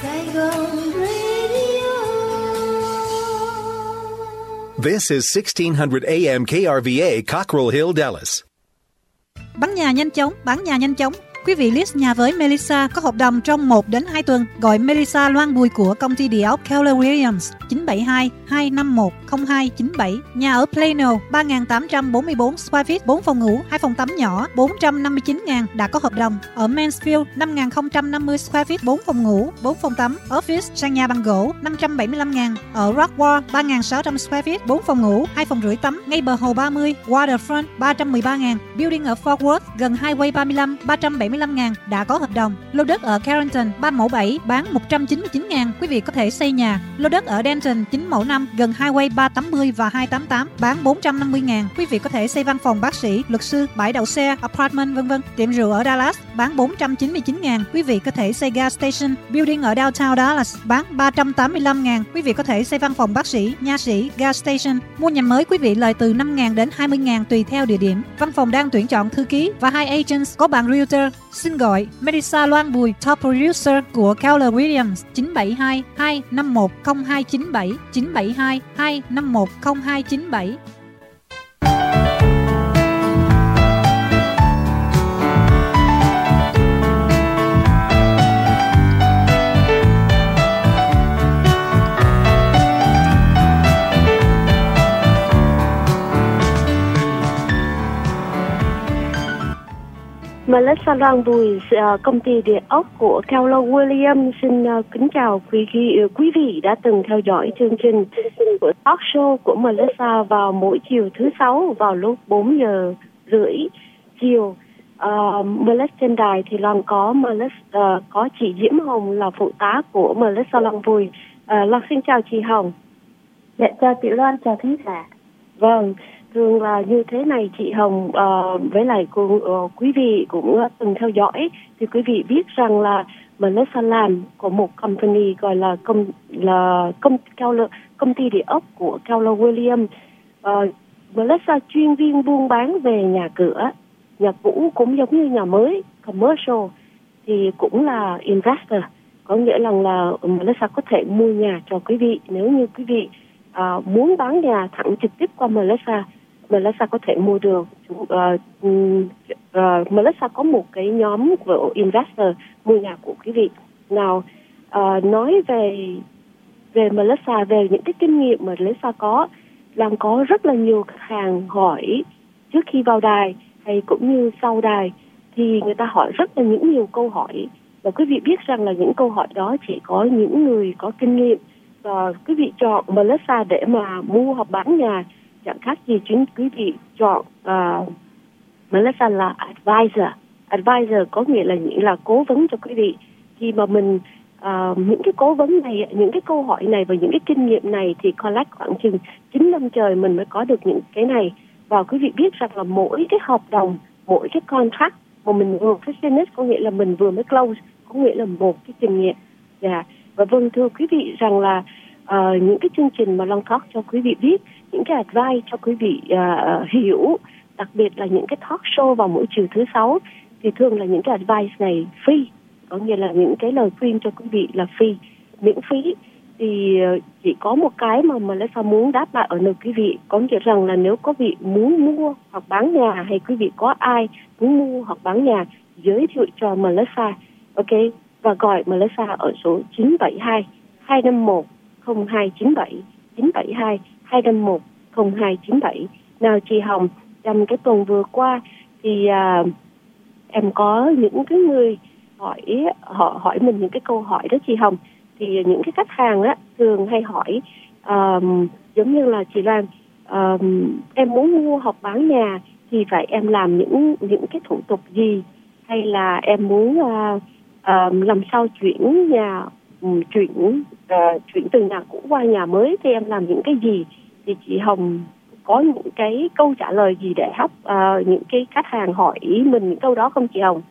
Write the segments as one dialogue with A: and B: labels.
A: Saigon Radio.
B: This is 1600 AM KRVA, Cockrell Hill, Dallas.
C: Bán nhà nhanh chóng. Quý vị list nhà với Melissa có hợp đồng trong 1 đến 2 tuần. Gọi Melissa Loan Bùi của công ty địa ốc Keller Williams 972-251-0297. Nhà ở Plano 3.844 square feet, 4 phòng ngủ, 2 phòng tắm nhỏ, 459.000 đã có hợp đồng. Ở Mansfield 5.050 square feet, 4 phòng ngủ, 4 phòng tắm. Office sàn nhà bằng gỗ 575.000. Ở Rockwall 3.600 square feet, 4 phòng ngủ, 2 phòng rưỡi tắm, ngay bờ hồ 30. Waterfront 313.000. Building ở Fort Worth gần Highway 35 375.000 đã có hợp đồng. Lô đất ở Carrollton 3 mẫu 7 bán 199.000, quý vị có thể xây nhà. Lô đất ở Denton 9 mẫu 5 gần Highway 380 và 288 bán 450.000, quý vị có thể xây văn phòng bác sĩ, luật sư, bãi đậu xe, apartment vân vân. Tiệm rượu ở Dallas bán 499.000, quý vị có thể xây gas station. Building ở downtown Dallas bán 385.000, quý vị có thể xây văn phòng bác sĩ, nha sĩ, gas station. Mua nhà mới quý vị lời từ 5.000 đến 20.000 tùy theo địa điểm. Văn phòng đang tuyển chọn thư ký và 2 agents có bạn realtor. Xin gọi Melissa Loan Bùi, top producer của Keller Williams 972-251-0297 972-251-0297.
D: Melissa Loan Bùi, công ty địa ốc của Keller Williams xin kính chào quý vị đã từng theo dõi chương trình của talk show của Melissa vào mỗi chiều thứ Sáu vào lúc 4 giờ rưỡi chiều. Melissa trên đài thì Loan có chị Diễm Hồng là phụ tá của Melissa Loan Bùi. Loan xin chào chị Hồng.
E: Dạ chào chị Loan, chào thính giả.
D: Vâng. Thường là như thế này chị Hồng, với lại quý vị cũng từng theo dõi thì quý vị biết rằng là Melissa làm của một company gọi là công ty địa ốc của Keller Williams. Melissa chuyên viên buôn bán về nhà cửa, nhà cũ cũng giống như nhà mới, commercial thì cũng là investor, có nghĩa là Melissa có thể mua nhà cho quý vị. Nếu như quý vị muốn bán nhà thẳng trực tiếp qua Melissa có thể mua được. Melissa có một cái nhóm của investor mua nhà của quý vị. Nào, nói về Melissa, về những cái kinh nghiệm mà Melissa có, làm có rất là nhiều khách hàng hỏi trước khi vào đài hay cũng như sau đài, thì người ta hỏi rất là nhiều câu hỏi, và quý vị biết rằng là những câu hỏi đó chỉ có những người có kinh nghiệm, và quý vị chọn Melissa để mà mua hoặc bán nhà chẳng khác gì quý vị chọn Melissa là advisor. Advisor có nghĩa là cố vấn cho quý vị. Khi mà mình những cái cố vấn này, những cái câu hỏi này và những cái kinh nghiệm này thì collect khoảng chừng 9 năm trời mình mới có được những cái này. Và quý vị biết rằng là mỗi cái hợp đồng, mỗi cái contract mà mình vừa finish, có nghĩa là mình vừa mới close, có nghĩa là một cái kinh nghiệm. Và vâng, thưa quý vị rằng là những cái chương trình mà Long Talk cho quý vị biết, những cái advice cho quý vị hiểu, đặc biệt là những cái talk show vào mỗi chiều thứ Sáu, thì thường là những cái advice này free, có nghĩa là những cái lời khuyên cho quý vị là free, miễn phí. Thì chỉ có một cái mà Melissa muốn đáp lại ở nơi quý vị, có nghĩa rằng là nếu có vị muốn mua hoặc bán nhà, hay quý vị có ai muốn mua hoặc bán nhà, giới thiệu cho Melissa, ok, và gọi Melissa ở số 972-251-0297 972-251-0297. Nào chị Hồng, trong cái tuần vừa qua thì em có những cái người hỏi mình những cái câu hỏi đó chị Hồng. Thì những cái khách hàng á thường hay hỏi giống như là chị Loan, em muốn mua hoặc bán nhà thì phải em làm những cái thủ tục gì, hay là em muốn làm sao chuyển từ nhà cũ qua nhà mới thì em làm những cái gì, thì chị Hồng có những cái câu trả lời gì để help những cái khách hàng hỏi mình những câu đó không chị Hồng?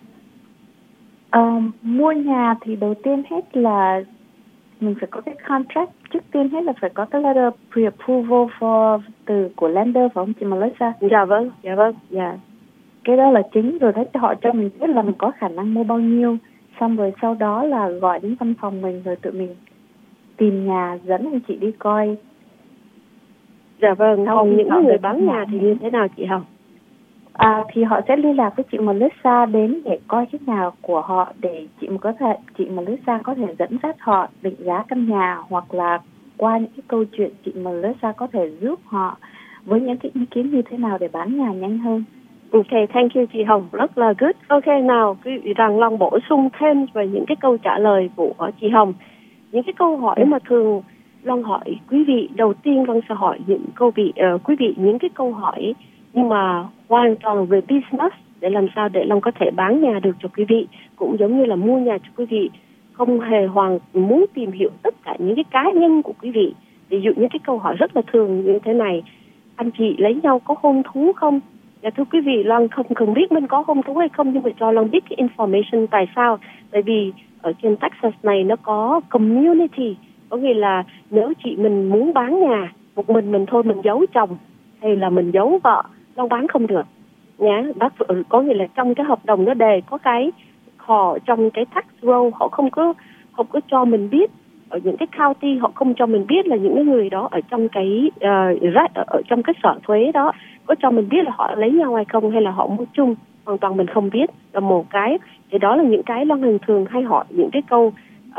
E: Mua nhà thì đầu tiên hết là mình phải có cái contract, trước tiên hết là phải có cái letter pre-approval của lender, phải không chị Melissa?
D: Dạ vâng.
E: Cái đó là chính rồi, đấy họ cho mình biết là mình có khả năng mua bao nhiêu. xong rồi sau đó là gọi đến văn phòng mình rồi tụi mình tìm nhà dẫn anh chị đi coi.
D: Dạ vâng, còn những người bán nhà thì như thế nào chị Hồng?
E: Thì họ sẽ liên lạc với chị Melissa đến để coi cái nhà của họ, để chị Melissa có thể dẫn dắt họ định giá căn nhà, hoặc là qua những cái câu chuyện chị Melissa có thể giúp họ với những cái ý kiến như thế nào để bán nhà nhanh hơn.
D: Ok, thank you chị Hồng, rất là good. Ok, nào quý vị rằng Long bổ sung thêm về những cái câu trả lời của chị Hồng. Những cái câu hỏi mà thường Long hỏi quý vị, đầu tiên Long sẽ hỏi những quý vị những cái câu hỏi nhưng mà hoàn toàn về business, để làm sao để Long có thể bán nhà được cho quý vị, cũng giống như là mua nhà cho quý vị. Không hề muốn tìm hiểu tất cả những cái cá nhân của quý vị. Ví dụ những cái câu hỏi rất là thường như thế này: anh chị lấy nhau có hôn thú không? Dạ thưa quý vị, Long không cần biết mình có hôn thú hay không, nhưng mà cho Long biết cái information. Tại sao? Tại vì ở trên Texas này nó có community, có nghĩa là nếu chị mình muốn bán nhà một mình thôi, mình giấu chồng hay là mình giấu vợ, Long bán không được nhá. Có nghĩa là trong cái hợp đồng nó đề có cái họ trong cái tax roll họ không có cho mình biết, ở những cái county họ không cho mình biết là những người đó ở trong cái ở trong cái sở thuế đó có cho mình biết là họ lấy nhau hay không, hay là họ mua chung, hoàn toàn mình không biết. Là một cái thì đó là những cái Long thường hay hỏi những cái câu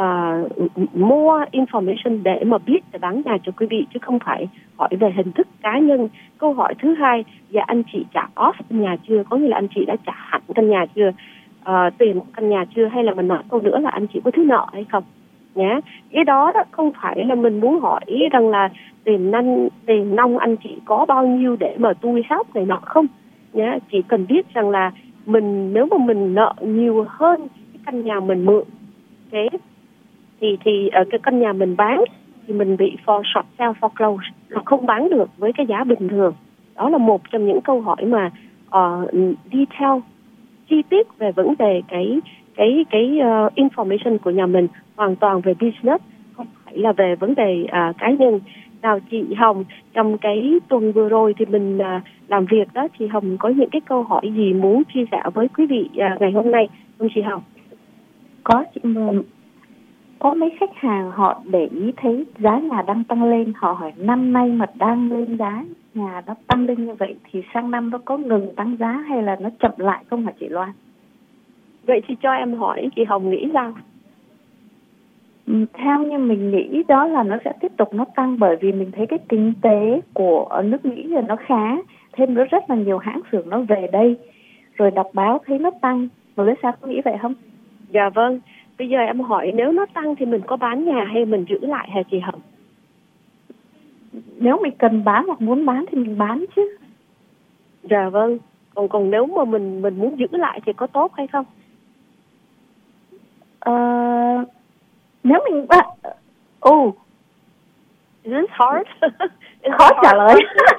D: more information để mà biết để bán nhà cho quý vị, chứ không phải hỏi về hình thức cá nhân. Câu hỏi thứ hai: dạ anh chị trả off căn nhà chưa? Có nghĩa là anh chị đã trả hẳn căn nhà chưa, tiền căn nhà chưa, hay là mình nói câu nữa là anh chị có thứ nợ hay không nhá. Cái đó không phải là mình muốn hỏi rằng là tiền nong anh chị có bao nhiêu để mà tôi help này nọ không nhá. Chỉ cần biết rằng là nếu mà mình nợ nhiều hơn cái căn nhà mình mượn, thì ở cái căn nhà mình bán thì mình bị short sale foreclose, là không bán được với cái giá bình thường. Đó là một trong những câu hỏi mà detail chi tiết về vấn đề cái information của nhà mình, hoàn toàn về business, không phải là về vấn đề cá nhân. Nào chị Hồng, trong cái tuần vừa rồi thì mình làm việc đó, chị Hồng có những cái câu hỏi gì muốn chia sẻ với quý vị ngày hôm nay không chị Hồng?
E: Có chị Mừng. Có mấy khách hàng họ để ý thấy giá nhà đang tăng lên, họ hỏi năm nay mà đang lên giá nhà nó tăng lên như vậy thì sang năm nó có ngừng tăng giá hay là nó chậm lại không hả chị Loan?
D: Vậy thì cho em hỏi chị Hồng nghĩ sao?
E: Theo như mình nghĩ đó là nó sẽ tiếp tục nó tăng, bởi vì mình thấy cái kinh tế của nước Mỹ là nó khá, thêm nữa rất là nhiều hãng xưởng nó về đây, rồi đọc báo thấy nó tăng. Melissa có nghĩ vậy không?
D: Dạ vâng. Bây giờ em hỏi nếu nó tăng thì mình có bán nhà hay mình giữ lại hả chị Hồng?
E: Nếu mình cần bán hoặc muốn bán thì mình bán chứ.
D: Dạ vâng. Còn nếu mà mình muốn giữ lại thì có tốt hay không?
E: Nếu mình
D: It's hard.
E: Khó trả lời.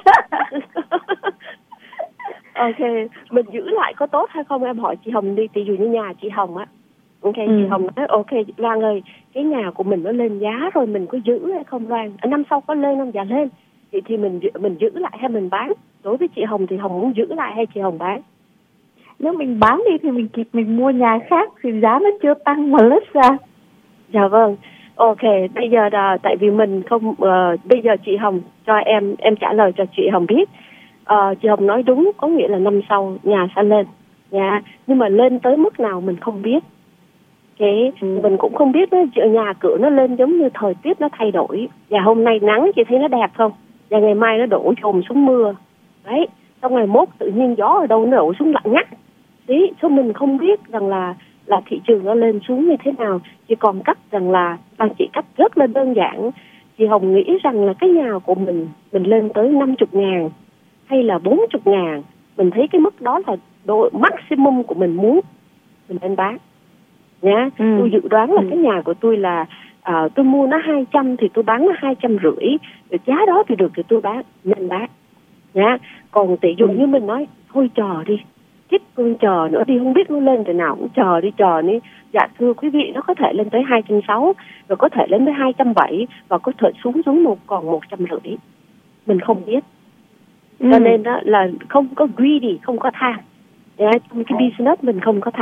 D: Ok, mình giữ lại có tốt hay không? Em hỏi chị Hồng đi, ví dụ như nhà chị Hồng á. Ok, chị Hồng nói ok Loan ơi, cái nhà của mình nó lên giá rồi, mình có giữ hay không Loan? Năm sau có lên không? Dạ lên. Thì mình giữ lại hay mình bán? Đối với chị Hồng thì Hồng muốn giữ lại hay chị Hồng bán?
E: Nếu mình bán đi thì mình kịp mình mua nhà khác thì giá nó chưa tăng mà lết ra.
D: Dạ vâng. Ok, bây giờ là tại vì mình không bây giờ chị Hồng cho em trả lời cho chị Hồng biết. Chị Hồng nói đúng, có nghĩa là năm sau nhà sẽ lên. Dạ, nhưng mà lên tới mức nào mình không biết. Mình cũng không biết đó, nhà cửa nó lên giống như thời tiết nó thay đổi. Và hôm nay nắng chị thấy nó đẹp không? Và ngày mai nó đổ dồn xuống mưa. Đấy, xong ngày mốt tự nhiên gió ở đâu nó đổ xuống lạnh ngắt. Đấy, cho mình không biết rằng là thị trường nó lên xuống như thế nào. Chỉ còn cách rằng là chị cách rất là đơn giản. Chị Hồng nghĩ rằng là cái nhà của mình lên tới 50.000 hay là 40.000, mình thấy cái mức đó là độ maximum của mình muốn mình nên bán. Nhá, tôi dự đoán là cái nhà của tôi là tôi mua nó 200 thì tôi bán nó 250, rồi giá đó thì được thì tôi nên bán. Nhá, còn tỷ dụ như mình nói thôi chờ đi, tiếp tôi chờ nữa đi, không biết nó lên từ nào cũng chờ đi. Dạ thưa quý vị, nó có thể lên tới 260, rồi có thể lên tới 270 và có thể xuống còn 150. Mình không biết. Cho nên đó là không có greedy, không có tham. Trong cái business mình không có tham.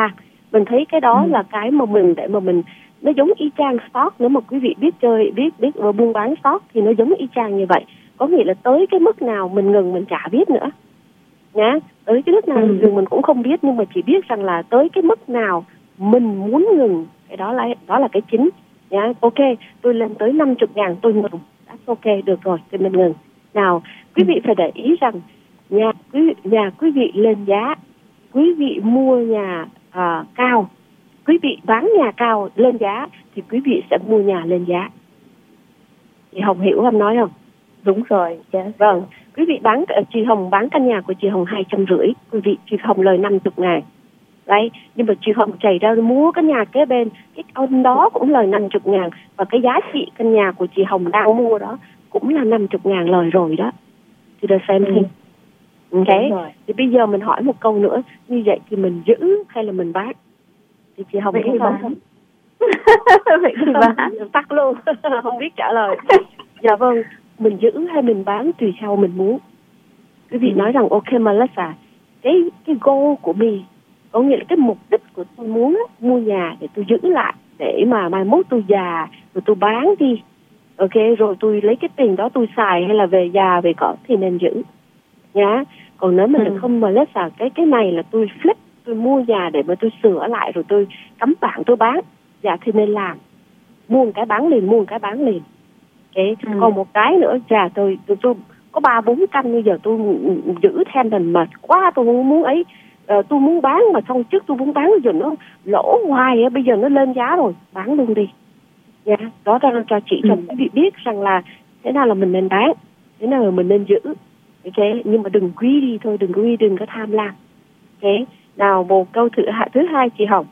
D: Mình thấy cái đó là cái mà mình để mà mình, nó giống y chang stock. Nếu mà quý vị biết chơi, biết buôn bán stock thì nó giống y chang như vậy. Có nghĩa là tới cái mức nào mình ngừng mình chả biết nữa nhá. Tới cái mức nào mình ngừng mình cũng không biết, nhưng mà chỉ biết rằng là tới cái mức nào mình muốn ngừng, cái đó là cái chính nhá. Ok, tôi lên tới 50.000 tôi ngừng, that's ok, được rồi, thì mình ngừng. Nào, quý vị phải để ý rằng nhà quý vị lên giá, quý vị mua nhà cao, quý vị bán nhà cao lên giá thì quý vị sẽ mua nhà lên giá. Chị Hồng hiểu em nói không?
E: Đúng rồi.
D: Vâng, quý vị chị Hồng bán căn nhà của chị Hồng 250, quý vị chị Hồng lời 50.000. Đấy, nhưng mà chị Hồng chạy ra mua cái nhà kế bên, cái ông đó cũng lời 50.000, và cái giá trị căn nhà của chị Hồng đang mua đó cũng là 50.000 lời rồi đó. Thì được xem thêm. Ok, thì bây giờ mình hỏi một câu nữa, như vậy thì mình giữ hay là mình bán? Thì chị Hồng
E: vậy
D: bán.
E: Vậy thì bán.
D: Tắt luôn, không biết trả lời. Dạ vâng, mình giữ hay mình bán tùy theo mình muốn. Quý vị nói rằng ok Melissa, cái goal của mình, có nghĩa là cái mục đích của tôi muốn mua nhà để tôi giữ lại, để mà mai mốt tôi già rồi tôi bán đi. Ok, rồi tôi lấy cái tiền đó tôi xài hay là về già về cỏ thì nên giữ nhá. Còn nếu mình không Melissa, cái này là tôi flip, tôi mua nhà để mà tôi sửa lại rồi tôi cắm bảng tôi bán, dạ thì nên làm. Mua một cái bán liền, mua một cái bán liền. Okay. Còn một cái nữa, tôi có 3-4 căn, bây giờ tôi giữ thêm mình mệt quá, tôi không muốn ấy, tôi muốn bán mà xong trước tôi muốn bán bây giờ nó lỗ hoài, bây giờ nó lên giá rồi, bán luôn đi. Dạ, đó ra cho chị cho quý vị biết rằng là thế nào là mình nên bán, thế nào là mình nên giữ. Ok, nhưng mà đừng quý đi thôi, đừng có tham lam. Ok, nào một câu thứ hai chị Hồng.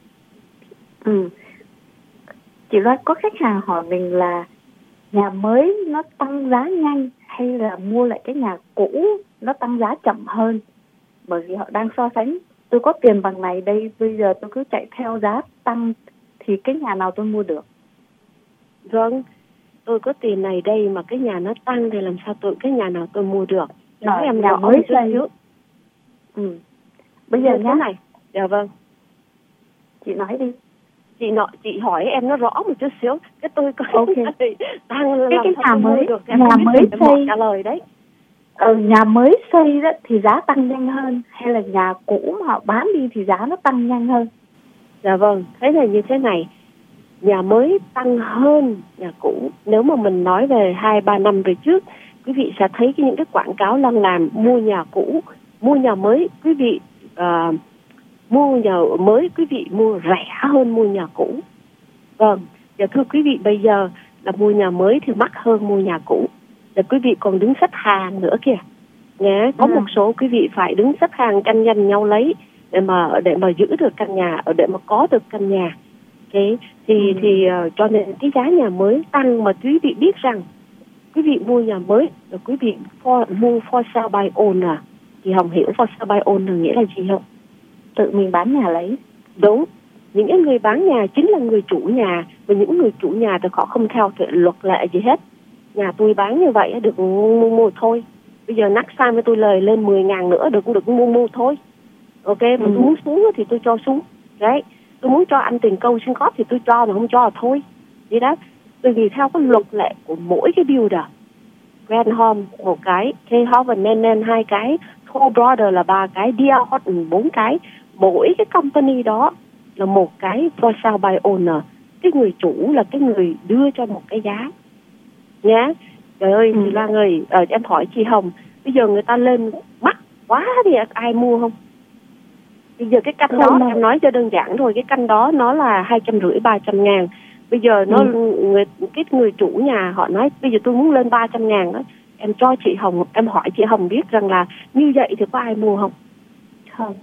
E: Chị nói có khách hàng hỏi mình là nhà mới nó tăng giá nhanh hay là mua lại cái nhà cũ nó tăng giá chậm hơn, bởi vì họ đang so sánh tôi có tiền bằng này đây, bây giờ tôi cứ chạy theo giá tăng thì cái nhà nào tôi mua được?
D: Vâng, tôi có tiền này đây mà cái nhà nó tăng thì làm sao cái nhà nào tôi mua được? Nói em
E: nhà mới xây.
D: Bây giờ thế này. Dạ vâng.
E: Chị nói đi.
D: Chị hỏi em nó rõ một chút xíu, cái tôi có tăng
E: cái nhà mới
D: được,
E: nhà mới xây
D: trả lời đấy.
E: Nhà mới xây đó thì giá tăng nhanh hơn hay là nhà cũ mà họ bán đi thì giá nó tăng nhanh hơn?
D: Dạ vâng, thế là như thế này, nhà mới tăng hơn nhà cũ. Nếu mà mình nói về 2-3 năm về trước, quý vị sẽ thấy những cái quảng cáo đang làm mua nhà cũ, mua nhà mới. Quý vị mua nhà mới, quý vị mua rẻ hơn mua nhà cũ. Vâng, và thưa quý vị, bây giờ là mua nhà mới thì mắc hơn mua nhà cũ. Và quý vị còn đứng xếp hàng nữa kìa. Nghe, có một số quý vị phải đứng xếp hàng tranh giành nhau lấy để mà giữ được căn nhà, để mà có được căn nhà. Okay. Thì cho nên cái giá nhà mới tăng, mà quý vị biết rằng quý vị mua nhà mới rồi quý vị mua for sale by owner. Thì Hồng hiểu for sale by owner nghĩa là gì không?
E: Tự mình bán nhà lấy.
D: Đúng. Những người bán nhà chính là người chủ nhà, và những người chủ nhà thì họ không theo luật lệ gì hết. Nhà tôi bán như vậy được mua thôi. Bây giờ next time tôi lời lên 10.000 nữa được mua thôi. Ok, mà tôi muốn xuống thì tôi cho xuống. Đấy, tôi muốn cho anh tiền câu xin góp thì tôi cho, mà không cho là thôi. Vậy đó, bởi vì theo cái luật lệ của mỗi cái builder. Grand Home một cái, K-Home và Nen 2 cái, Toll Brothers là 3 cái, D.R. Horton 4 cái. Mỗi cái company đó là một cái for sale by owner. Cái người chủ là cái người đưa cho một cái giá. Nhá. Trời ơi, chị Loan ơi, em hỏi chị Hồng, bây giờ người ta lên mắc quá thì ai mua không? Bây giờ cái căn đó, em nói cho đơn giản thôi, cái căn đó nó là 250-300 ngàn. Bây giờ cái người chủ nhà họ nói, bây giờ tôi muốn lên 300 ngàn đó. Em cho chị Hồng, em hỏi chị Hồng biết rằng là như vậy thì có ai mua không?
E: Không.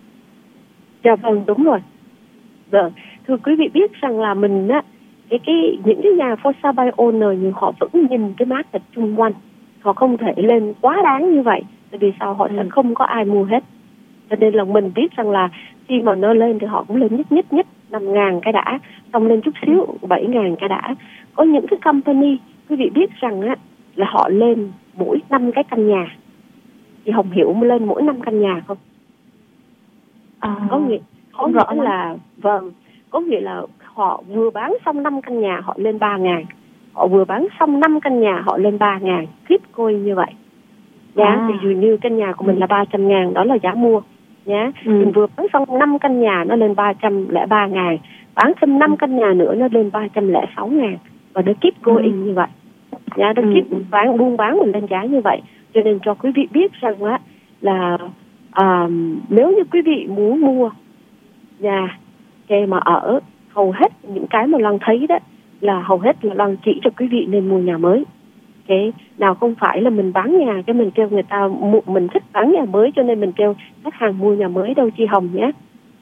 D: Dạ vâng, đúng rồi. Vâng, thưa quý vị biết rằng là mình á, những cái nhà for sale by owner nhưng họ vẫn nhìn cái market chung quanh, họ không thể lên quá đáng như vậy, tại vì sao họ sẽ không có ai mua hết. Cho nên là mình biết rằng là khi mà nó lên thì họ cũng lên nhất 5.000 cái đã, xong lên chút xíu 7.000 cái đã. Có những cái company quý vị biết rằng á là họ lên mỗi 5 cái căn nhà. Chị Hồng hiểu lên mỗi 5 căn nhà không? Có nghĩa là có nghĩa là họ vừa bán xong 5 căn nhà họ lên 3.000, họ vừa bán xong 5 căn nhà họ lên 3.000, keep going như vậy. Ví dụ như căn nhà của mình là 300.000, đó là giá mua nhá. Mình vừa bán xong 5 căn nhà nó lên 303.000, bán thêm 5 căn nhà nữa nó lên 306.000, và nó keep going như vậy. Nó keep buôn bán mình lên giá như vậy. Cho nên cho quý vị biết rằng á là nếu như quý vị muốn mua nhà cái mà ở, hầu hết những cái mà Loan thấy đó là hầu hết là Loan chỉ cho quý vị nên mua nhà mới. Cái nào không phải là mình bán nhà cái mình kêu người ta mình thích bán nhà mới cho nên mình kêu khách hàng mua nhà mới đâu chị Hồng nhé.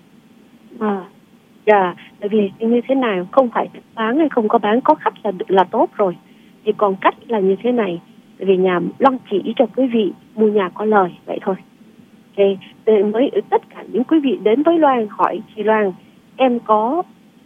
D: Tại vì như thế nào, không phải bán hay không có bán, có khách là tốt rồi. Thì còn cách là như thế này, tại vì nhà Loan chỉ cho quý vị mua nhà có lời vậy thôi. Thì mới tất cả những quý vị đến với Loan hỏi chị Loan, em có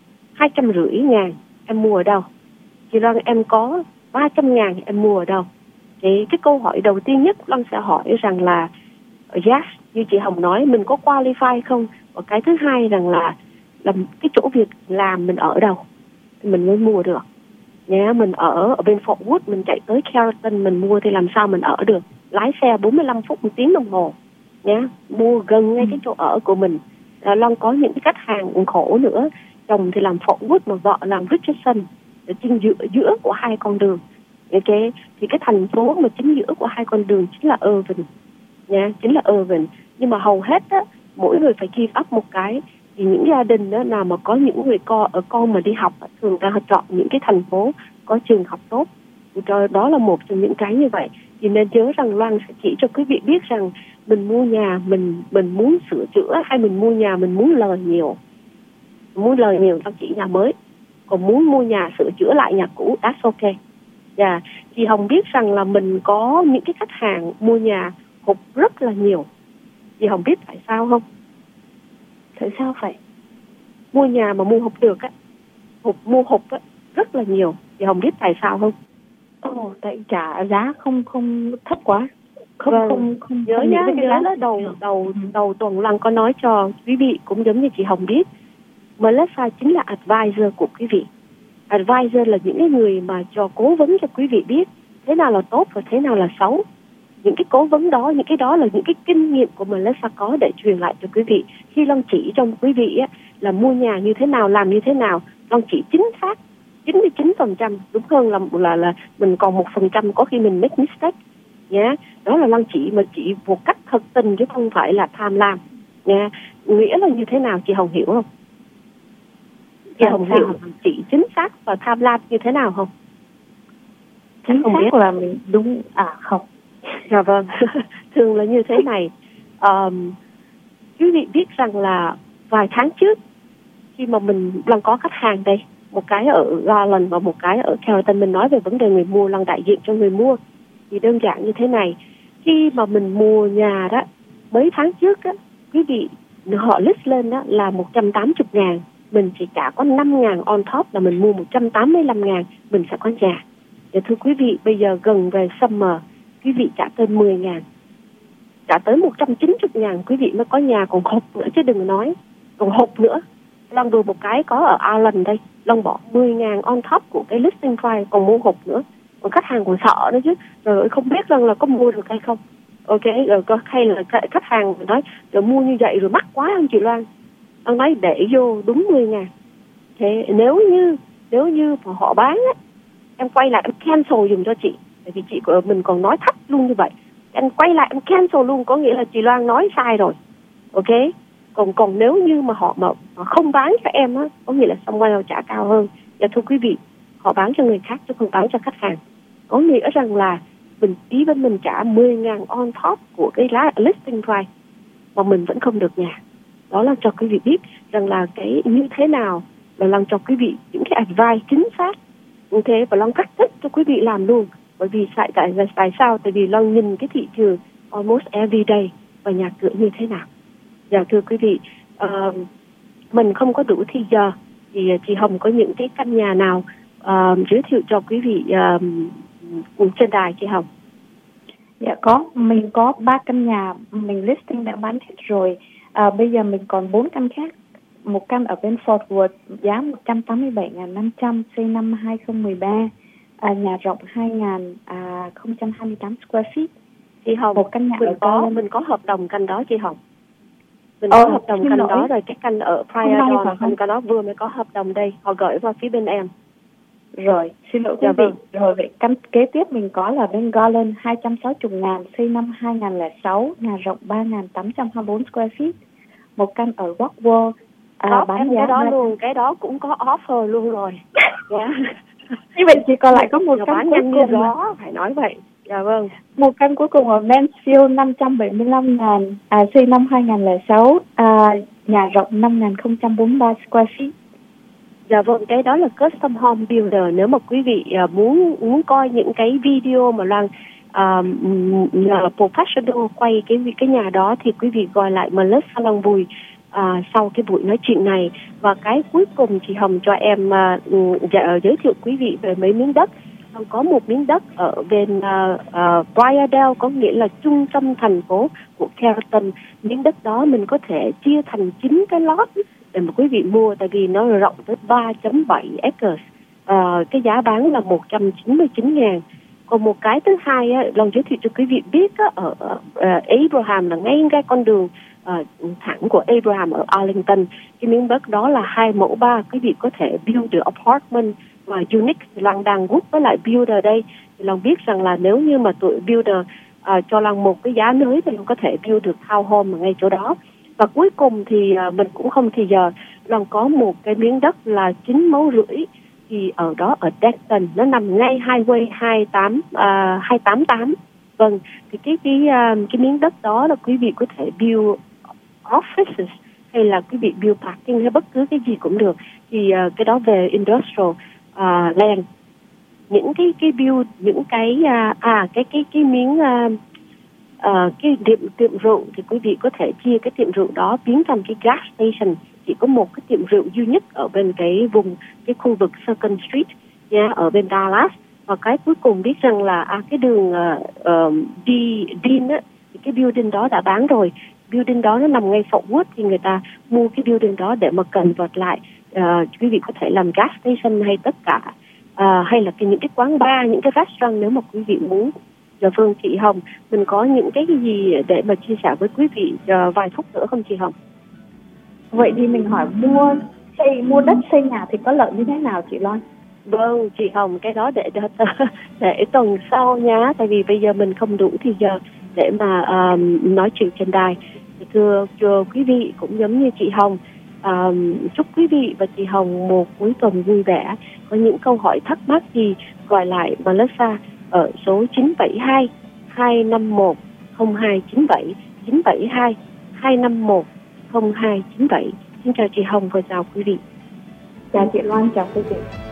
D: 250.000 em mua ở đâu? Chị Loan em có 300.000 em mua ở đâu? Thì cái câu hỏi đầu tiên nhất Loan sẽ hỏi rằng là yes, như chị Hồng nói, mình có qualify không? Và cái thứ hai rằng là cái chỗ việc làm mình ở đâu thì mình mới mua được. Mình ở bên Fort Worth, mình chạy tới Carrollton mình mua thì làm sao mình ở được? Lái xe 45 phút, 1 tiếng đồng hồ. Mua gần ngay cái chỗ ở của mình. Loan có những cái khách hàng cũng khổ nữa. Chồng thì làm Fort Worth mà vợ làm Richardson, ở trên giữa của hai con đường. Thì cái thành phố mà chính giữa của hai con đường chính là Irving. Chính là Irving. Nhưng mà hầu hết á, mỗi người phải give up một cái. Thì những gia đình đó nào mà có những người con mà đi học, thường ta chọn những cái thành phố có trường học tốt. Đó là một trong những cái như vậy. Thì nên nhớ rằng Loan sẽ chỉ cho quý vị biết rằng mình mua nhà, mình muốn sửa chữa hay mình mua nhà mình muốn lời nhiều. Muốn lời nhiều ta chỉ nhà mới. Còn muốn mua nhà sửa chữa lại nhà cũ, that's okay. Chị Hồng biết rằng là mình có những cái khách hàng mua nhà hụt rất là nhiều. Chị Hồng biết tại sao không? Tại sao phải mua nhà mà mua hụt được á, mua hụt á rất là nhiều. Chị Hồng biết tại sao không?
E: Tại trả giá không thấp quá. Không
D: nhớ là đầu tuần Loan có nói cho quý vị, cũng giống như chị Hồng biết, Melissa chính là advisor của quý vị. Advisor là những người mà cho cố vấn cho quý vị biết thế nào là tốt và thế nào là xấu. Những cái cố vấn đó, những cái đó là những cái kinh nghiệm của Melissa có để truyền lại cho quý vị. Khi Loan chỉ cho quý vị á, là mua nhà như thế nào, làm như thế nào, Loan chỉ chính xác 99%, đúng hơn là mình còn 1% có khi mình make mistake. Đó là Loan chỉ mà chỉ một cách thật tình chứ không phải là tham lam. Nghĩa là như thế nào chị Hồng hiểu không? Chị Hồng hiểu chỉ chính xác và tham lam như thế nào không?
E: Chính xác là mình đúng không?
D: Dạ vâng. Thường là như thế này. Quý vị biết rằng là vài tháng trước khi mà mình Loan có khách hàng đây, một cái ở Garland và một cái ở Carrollton, mình nói về vấn đề người mua, Loan đại diện cho người mua. Thì đơn giản như thế này, khi mà mình mua nhà đó, mấy tháng trước á, quý vị họ list lên đó là 180.000, mình chỉ trả có 5.000 on top là mình mua 185.000, mình sẽ có nhà. Và thưa quý vị, bây giờ gần về summer, quý vị trả tới 10.000, trả tới 190.000 quý vị mới có nhà, còn hộp nữa chứ đừng nói, còn hộp nữa. Loan đùa một cái có ở Ireland đây, Loan bỏ 10.000 on top của cái listing price, còn mua hộp nữa. Còn khách hàng còn sợ đó chứ, rồi không biết rằng là có mua được hay không. Ok, rồi hay là khách hàng nói rồi mua như vậy rồi mắc quá không chị Loan? Ông nói để vô đúng 10.000. Thế nếu như mà họ bán á, em quay lại em cancel dùm cho chị, tại vì chị của mình còn nói thấp luôn như vậy. Em quay lại em cancel luôn, có nghĩa là chị Loan nói sai rồi. Ok, còn nếu như mà họ mà không bán cho em á, có nghĩa là someone trả cao hơn. Và thưa quý vị, họ bán cho người khác chứ không bán cho khách hàng. Có nghĩa rằng là mình ký với mình trả 10.000 on top của cái listing price mà mình vẫn không được nhà. Đó là cho quý vị biết rằng là cái như thế nào là làm cho quý vị những cái advice chính xác như thế, và Long cắt thích cho quý vị làm luôn. Bởi vì tại sao? Tại vì Long nhìn cái thị trường almost every day và nhà cửa như thế nào. Dạ thưa quý vị, mình không có đủ thì giờ thì chị Hồng có những cái căn nhà nào giới thiệu cho quý vị trên đài chị Hồng?
E: Dạ có, mình có 3 căn nhà mình listing đã bán hết rồi. Bây giờ mình còn 4 căn khác một căn ở bên Fort Worth giá 187.500, xây năm 2013, nhà rộng 2.028 square feet.
D: Chị Hồng,
E: một căn nhà
D: mình có hợp đồng căn đó chị Hồng. Mình có hợp đồng căn đó rồi, cái căn ở Prior Dawn căn đó vừa mới có hợp đồng đây, họ gửi vào phía bên em.
E: Rồi, xin lỗi quý vị. Rồi vậy căn kế tiếp mình có là bên Garland 260.000, xây năm 2006, nhà rộng 3.824 square feet. Một căn ở Rockwall bán giá
D: cái đó luôn, cái đó cũng có offer luôn rồi. Yeah.
E: Như vậy chỉ còn lại có một căn
D: bán nhanh như đó, phải nói vậy. Dạ vâng.
E: Một căn cuối cùng ở Mansfield 575.000, xây năm 2006, nhà rộng 5.043 square feet.
D: Dạ vâng, cái đó là Custom Home Builder. Nếu mà quý vị muốn coi những cái video mà Loan professional quay cái nhà đó thì quý vị gọi lại Melissa Long Bùi sau cái buổi nói chuyện này. Và cái cuối cùng chị Hồng cho em giới thiệu quý vị về mấy miếng đất. Có một miếng đất ở bên Prior Dawn, có nghĩa là trung tâm thành phố của Carrollton. Miếng đất đó mình có thể chia thành 9 cái lót để mà quý vị mua, tại vì nó rộng tới 3.7 acres. Cái giá bán là 199.000. Còn một cái thứ hai á, lòng giới thiệu cho quý vị biết á, ở Abraham là ngay con đường thẳng của Abraham ở Arlington. Cái miếng đất đó là 2 mẫu 3, quý vị có thể build the apartment và unique. Loan đang group với lại builder đây, thì Loan biết rằng là nếu như mà tụi builder cho Loan một cái giá nới thì Loan có thể build được townhome ngay chỗ đó. Và cuối cùng thì mình cũng không thì giờ Loan có một cái miếng đất là 9 mẫu rưỡi, thì ở đó ở Denton, nó nằm ngay highway 288. Vâng, thì cái miếng đất đó là quý vị có thể build offices hay là quý vị build parking hay bất cứ cái gì cũng được. Thì cái đó về industrial land, những cái build những cái miếng cái tiệm rượu thì quý vị có thể chia cái tiệm rượu đó biến thành cái gas station. Chỉ có một cái tiệm rượu duy nhất ở bên cái khu vực Second Street nha, ở bên Dallas. Và cái cuối cùng biết rằng là cái đường Dean á, thì cái building đó đã bán rồi. Building đó nó nằm ngay Fort Worth, thì người ta mua cái building đó để mà convert lại. Quý vị có thể làm gas station hay tất cả, hay là những cái quán bar, những cái restaurant nếu mà quý vị muốn. Dạ vâng, chị Hồng, mình có những cái gì để mà chia sẻ với quý vị vài phút nữa không chị Hồng?
E: Vậy thì mình hỏi mua đất xây nhà thì có lợi như thế nào chị Loan?
D: Vâng, chị Hồng, cái đó để tuần sau nhá, tại vì bây giờ mình không đủ thì giờ để mà nói chuyện trên đài. Thưa quý vị, cũng giống như chị Hồng, chúc quý vị và chị Hồng một cuối tuần vui vẻ. Có những câu hỏi thắc mắc gì gọi lại Melissa ở số 972 251 0297 972 251 0297. Xin chào chị Hồng và chào quý vị.
E: Chào chị Loan, chào quý vị.